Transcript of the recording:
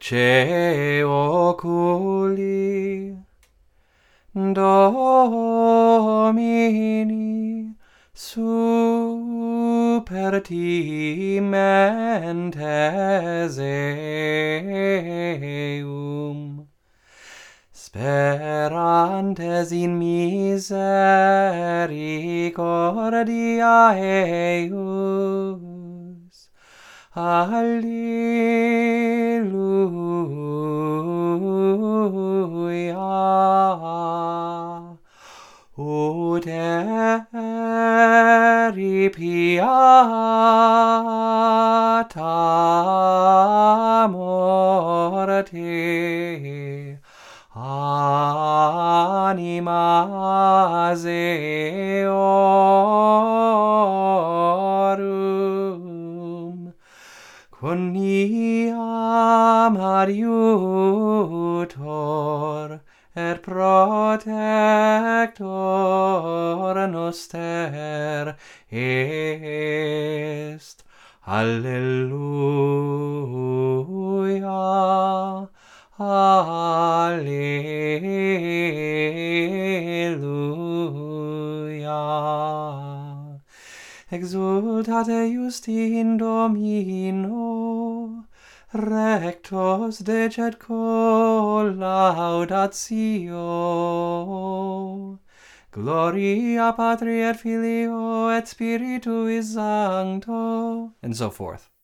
ce oculi Domini super timentes eum, sperantes in misericordia eius. Alleluia. Ut eri piata morte animas eorum, quoniam adiutor et protector noster est. Alleluia. Alleluia. Exultate justi in Domino, rectos decet collaudatio. Gloria Patri et Filio et Spiritui Sancto, and so forth.